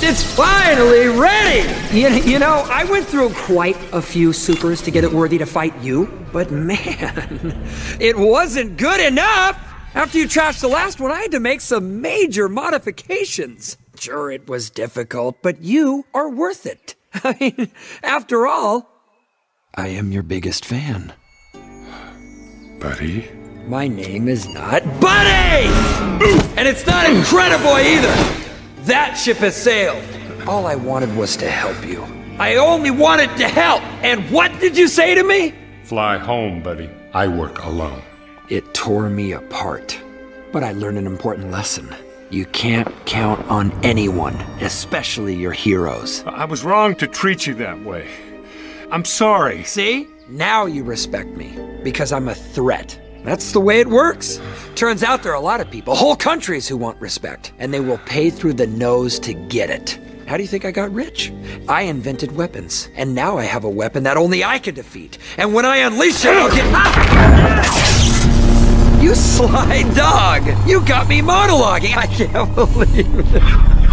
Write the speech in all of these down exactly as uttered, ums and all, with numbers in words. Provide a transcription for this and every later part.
It's finally ready! You, you know, I went through quite a few supers to get it worthy to fight you, but man, it wasn't good enough! After you trashed the last one, I had to make some major modifications. Sure, it was difficult, but you are worth it. I mean, after all, I am your biggest fan. Buddy? My name is not Buddy! And it's not Incrediboy either! That ship has sailed. All I wanted was to help you. I only wanted to help! And what did you say to me? Fly home, buddy. I work alone. It tore me apart. But I learned an important lesson. You can't count on anyone, especially your heroes. I was wrong to treat you that way. I'm sorry. See? Now you respect me, because I'm a threat. That's the way it works. Turns out there are a lot of people, whole countries, who want respect, and they will pay through the nose to get it. How do you think I got rich? I invented weapons, and now I have a weapon that only I can defeat. And when I unleash it, I'll get... Ah! You sly dog! You got me monologuing! I can't believe it.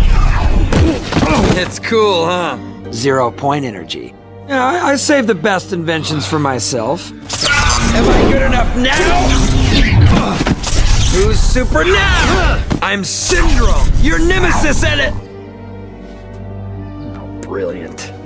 It's cool, huh? Zero point energy. Yeah, I, I save the best inventions for myself. Am I good enough now? Who's super now? I'm Syndrome, your nemesis, and it... Oh, brilliant.